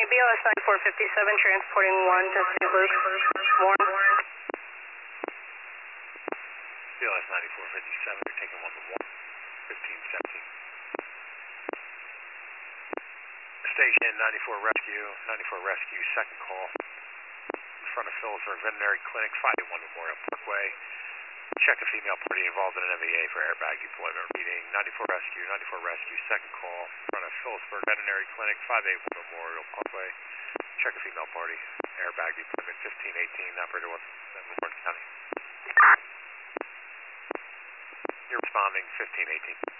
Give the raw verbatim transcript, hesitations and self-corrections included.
B L S nine four five seven, transporting one to Saint Luke. Warren. B L S nine four five seven, you're taking one to Warren, fifteen seventeen. Station ninety-four Rescue, ninety-four Rescue, second call. In front of Phillipsburg Veterinary Clinic, five eighty-one Memorial Parkway. Check a female party involved in an M V A for airbag deployment. Reading ninety-four Rescue, ninety-four Rescue, second call. In front of Phillipsburg Veterinary Clinic, five eighty-one Memorial Parkway. Check a female party, airbag deployment, fifteen eighteen, operator one seven, Warren County. You're responding, fifteen eighteen.